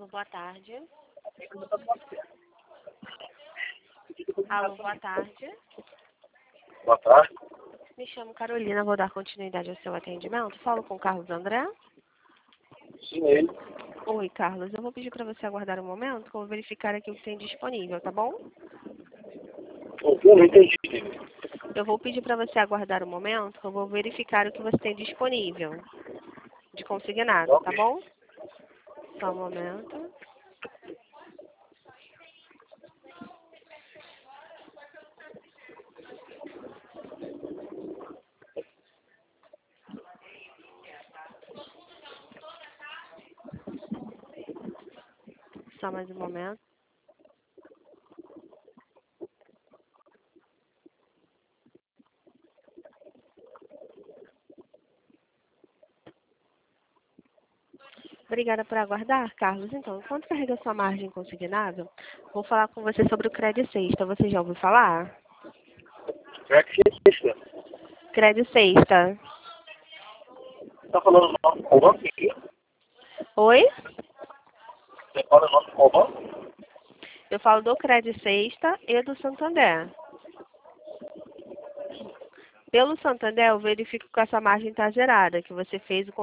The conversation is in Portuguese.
Alô, boa tarde. Alô, boa tarde. Boa tarde. Me chamo Carolina, vou dar continuidade ao seu atendimento. Falo com o Carlos André. Sim, ele. Oi, Carlos. Eu vou pedir para você aguardar um momento, que eu vou verificar aqui o que tem disponível, tá bom? Eu não entendi. Eu vou pedir para você aguardar um momento, que eu vou verificar o que você tem disponível de consignado, tá bom? Só um momento. Só mais um momento. Obrigada por aguardar, Carlos. Então, enquanto carrega sua margem consignável, vou falar com você sobre o Credit Sexta. Você já ouviu falar? É que você Credit Sexta. está falando o nome do qual banco? Oi? Você fala o nome do qual banco? Eu falo do Credit Sexta e do Santander. Pelo Santander, eu verifico que essa margem está zerada, que você fez o